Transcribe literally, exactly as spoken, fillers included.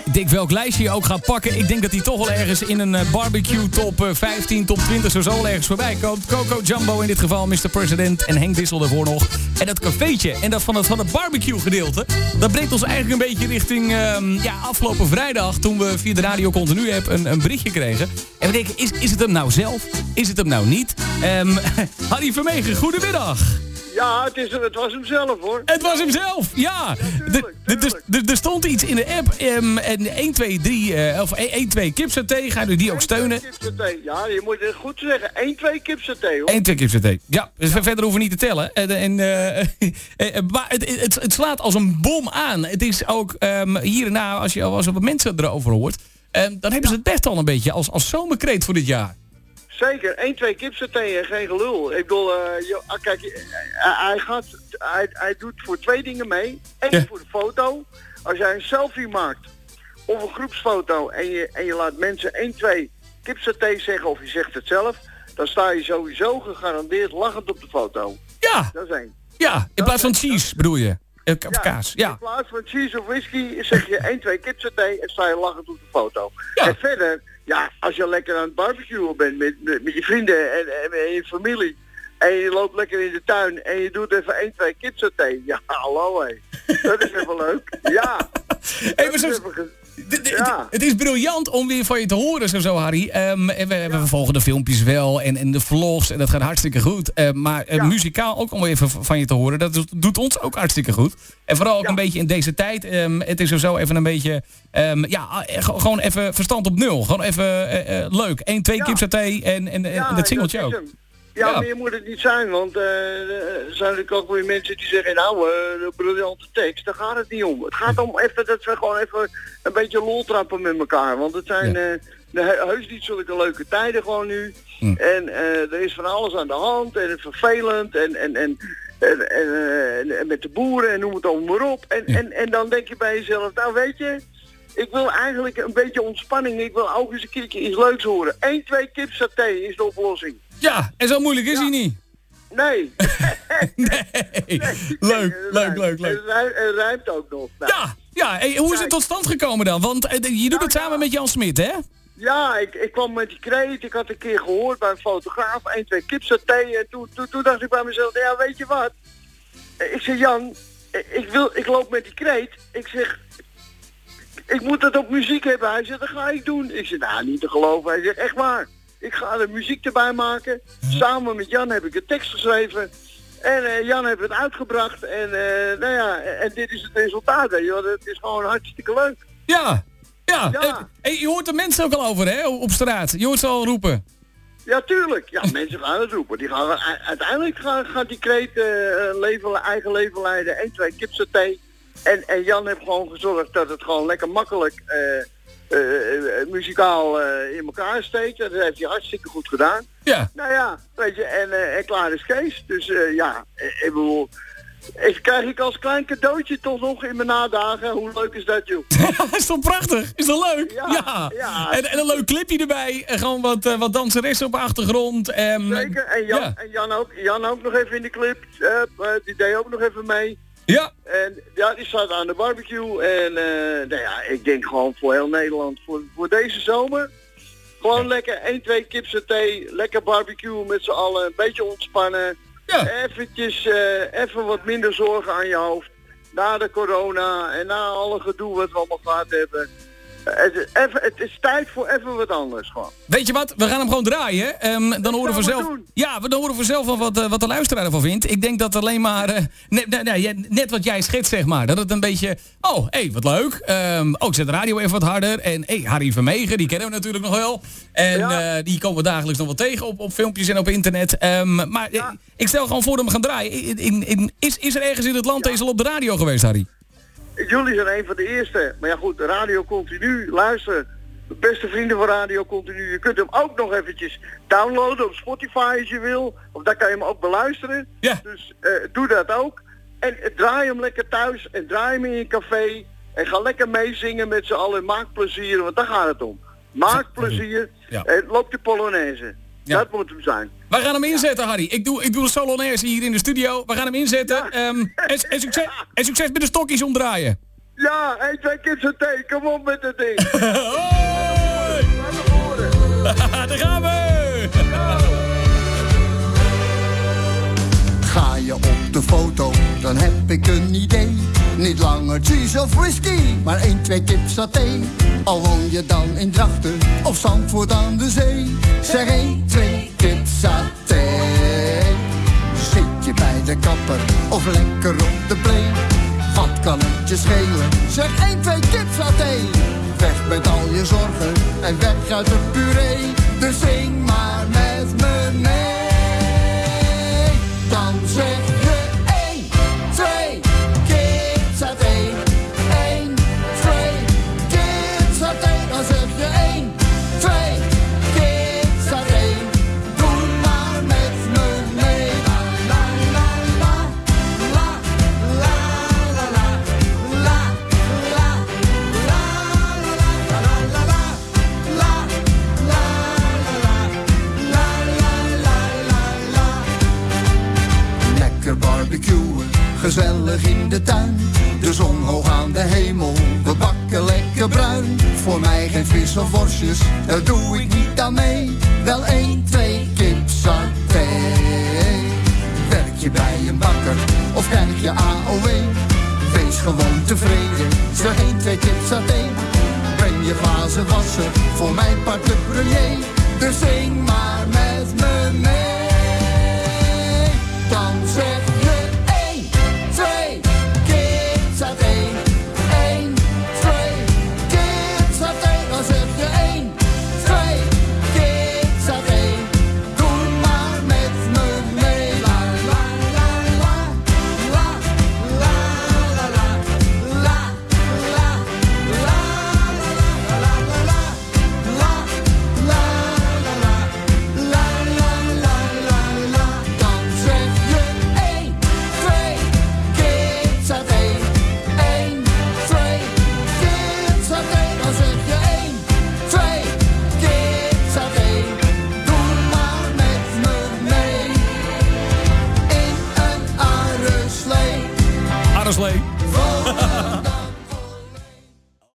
Ik denk welk lijstje je ook gaat pakken. Ik denk dat hij toch wel ergens in een uh, barbecue top uh, vijftien, top twintig zo zo ergens voorbij komt. Coco Jumbo in dit geval, mister President en Henk Dissel daarvoor nog. En dat cafeetje en dat van het, van het barbecue gedeelte. Dat brengt ons eigenlijk een beetje richting um, ja, afgelopen vrijdag. Toen we via de Radio Continu App een, een berichtje kregen. En we denken, is, is het hem nou zelf? Is het hem nou niet? Um, Harry Vermegen, goedemiddag. Ja, het, is, het was hem zelf hoor. Het was hem zelf, ja. Er stond iets in de app. Um, en één, twee, drie, uh, of één, twee kipsaté. Ga je die ook steunen? Kipsaté, ja, je moet het goed zeggen. één, twee kipsaté hoor. één, twee kipsaté. Ja, dus ja. Verder hoeven we niet te tellen. En, en, uh, maar het, het, het slaat als een bom aan. Het is ook um, hier en na, als je als wat mensen erover hoort. Um, dan hebben ja. ze het best al een beetje als, als zomerkreet voor dit jaar. Zeker, één, twee kipsaté en geen gelul. Ik bedoel, uh, joh, kijk, uh, hij, gaat, hij, hij doet voor twee dingen mee. Eén ja. voor de foto. Als jij een selfie maakt of een groepsfoto en je, en je laat mensen één, twee kipsaté zeggen of je zegt het zelf, dan sta je sowieso gegarandeerd lachend op de foto. Ja. Dat is één. Ja, in dat plaats van cheese bedoel je? Ja, kaas, ja. In plaats van cheese of whisky zeg je één, twee kipsaté en sta je lachend op de foto. Ja. En verder, ja, als je lekker aan het barbecuen bent met, met, met je vrienden en, en, en je familie en je loopt lekker in de tuin en je doet even één, twee kipsaté. Ja, hallo hé. Dat is even leuk. Ja. Hey, maar zo, even, ja. Het is briljant om weer van je te horen, zo, zo Harry. Um, en we, ja. we volgen de filmpjes wel en, en de vlogs en dat gaat hartstikke goed. Uh, maar uh, ja. muzikaal ook om even van je te horen, dat doet ons ook hartstikke goed. En vooral ook ja. een beetje in deze tijd. Um, het is zo even een beetje, um, ja, gewoon even verstand op nul. Gewoon even uh, uh, leuk. Eén, twee ja. kipsaté en, en, ja, en dat singeltje ook. Ja, ja, meer moet het niet zijn, want uh, er zijn natuurlijk ook weer mensen die zeggen, nou, uh, briljante tekst, daar gaat het niet om. Het gaat om even dat we gewoon even een beetje lol trappen met elkaar, want het zijn ja. uh, de, heus niet zulke leuke tijden gewoon nu. Hm. En uh, er is van alles aan de hand en het vervelend en, en, en, en, en, uh, en met de boeren en noem het allemaal maar op. En, ja. en, en dan denk je bij jezelf, nou weet je, ik wil eigenlijk een beetje ontspanning, ik wil ook eens een keertje iets leuks horen. één, twee kipsaté is de oplossing. Ja, en zo moeilijk is ja. hij niet. Nee. nee. nee. Leuk, leuk, leuk, leuk. Het rijmt ook nog. Nou. Ja, ja. Hey, hoe is het tot stand gekomen dan? Want uh, je doet nou, het samen ja. met Jan Smit, hè? Ja, ik, ik kwam met die kreet. Ik had een keer gehoord bij een fotograaf. één, twee kipsaté. En toen, toen, toen dacht ik bij mezelf, ja, weet je wat? Ik zeg, Jan, ik, wil, ik loop met die kreet. Ik zeg, ik moet dat op muziek hebben. Hij zegt, dat ga ik doen. Ik zeg, nou, niet te geloven. Hij zegt, echt waar. Ik ga er muziek erbij maken. Samen met Jan heb ik de tekst geschreven. En uh, Jan heeft het uitgebracht. En uh, nou ja, en dit is het resultaat. Hè, joh. Het is gewoon hartstikke leuk. Ja, ja. ja. Hey, je hoort de mensen ook al over, hè, op straat. Je hoort ze al roepen. Ja, tuurlijk. Ja, mensen gaan het roepen. Die gaan, uiteindelijk gaat, gaat die kreet uh, leven, eigen leven leiden. één, twee kipsaté. En, en Jan heeft gewoon gezorgd dat het gewoon lekker makkelijk... Uh, Uh, uh, muzikaal uh, in elkaar steekt. Dat heeft hij hartstikke goed gedaan. Ja. Nou ja, weet je, en, uh, en klaar is Kees. Dus uh, ja, ik bedoel, ik krijg ik als klein cadeautje toch nog in mijn nadagen. Hoe leuk is dat, joh? Is toch prachtig? Is dat leuk? Ja. ja. ja. En, en een leuk clipje erbij. En gewoon wat, uh, wat danseressen op de achtergrond. Um, Zeker. En Jan, ja. en Jan, ook, Jan ook nog even in de clip. Uh, uh, die deed ook nog even mee. Ja. En ja, die staat aan de barbecue. En uh, nou ja, ik denk gewoon voor heel Nederland. Voor, voor deze zomer. Gewoon ja. lekker één, twee kipsaté. Lekker barbecue met z'n allen. Een beetje ontspannen. Ja. Eventjes, uh, even wat minder zorgen aan je hoofd. Na de corona en na alle gedoe wat we allemaal gehad hebben. Het is, even, het is tijd voor even wat anders gewoon. Weet je wat? We gaan hem gewoon draaien. Um, dan horen we zelf. Ja, dan horen we zelf wel wat, uh, wat de luisteraar ervan vindt. Ik denk dat alleen maar uh, net, net, net wat jij schetst, zeg maar. Dat het een beetje. Oh, hé, hey, wat leuk. Um, oh, ik zet de radio even wat harder. En hé, hey, Harry Vermegen, die kennen we natuurlijk nog wel. En ja. uh, die komen we dagelijks nog wel tegen op, op filmpjes en op internet. Um, maar ja. ik, ik stel gewoon voor dat we gaan draaien. In, in, in, is, is er ergens in het land ja. deze al op de radio geweest, Harry? Jullie zijn een van de eerste. Maar ja goed, Radio Continu, luister. De beste vrienden van Radio Continu. Je kunt hem ook nog eventjes downloaden op Spotify als je wil. Of daar kan je hem ook beluisteren. Ja. Dus uh, doe dat ook. En uh, draai hem lekker thuis. En draai hem in je café. En ga lekker meezingen met z'n allen. Maak plezier, want daar gaat het om. Maak plezier. Ja. En loop de Polonaise. Ja. Dat moet hem zijn. We gaan hem inzetten, Harry. Ik doe, ik doe de Solonaise hier in de studio. We gaan hem inzetten. Ja. Um, en, en, succes, en succes met de stokjes omdraaien. Ja, één, twee kids een thee. Kom op met het ding. Hoi! Daar gaan we! Ga je op de foto, dan heb ik een idee. Niet langer cheese of whisky, maar één, twee kip saté. Al woon je dan in Drachten of Zandvoort aan de zee. Zeg één, twee kip saté. Zit je bij de kapper of lekker op de plee? Wat kan het je schelen? Zeg één, twee kip saté. Weg met al je zorgen en weg uit de puree. Dus zing maar met me mee. Dan zeg je één, twee, kip saté. één, twee, kip saté. Dan zeg je één, twee, kip saté. Doe maar met me mee. La la la la, la la la la, la la la la la la la, la la la la. Lekker barbecuen, gezellig in de tuin. De zon hoog aan de hemel, we bakken lekker bruin. Voor mij geen vis of worstjes, daar doe ik niet aan mee. Wel één, twee kip saté. Werk je bij een bakker of krijg je A O W? Wees gewoon tevreden, zeg één, twee kip saté. Breng je glazen wassen, voor mijn part de brûlée. Dus zing maar met me mee. Dan zeg je één, twee, kip saté. één, twee, kip saté. Dan zeg je één, twee, kip saté. Doe maar met me mee. La la la la, la la la la, la la la la la la, la la la la, la la la la. Dan zeg je één, twee, kip saté. één, twee, kip saté. Dan zeg je één, twee, kip saté. Doe maar met me mee. In een aardeslee. Aardeslee.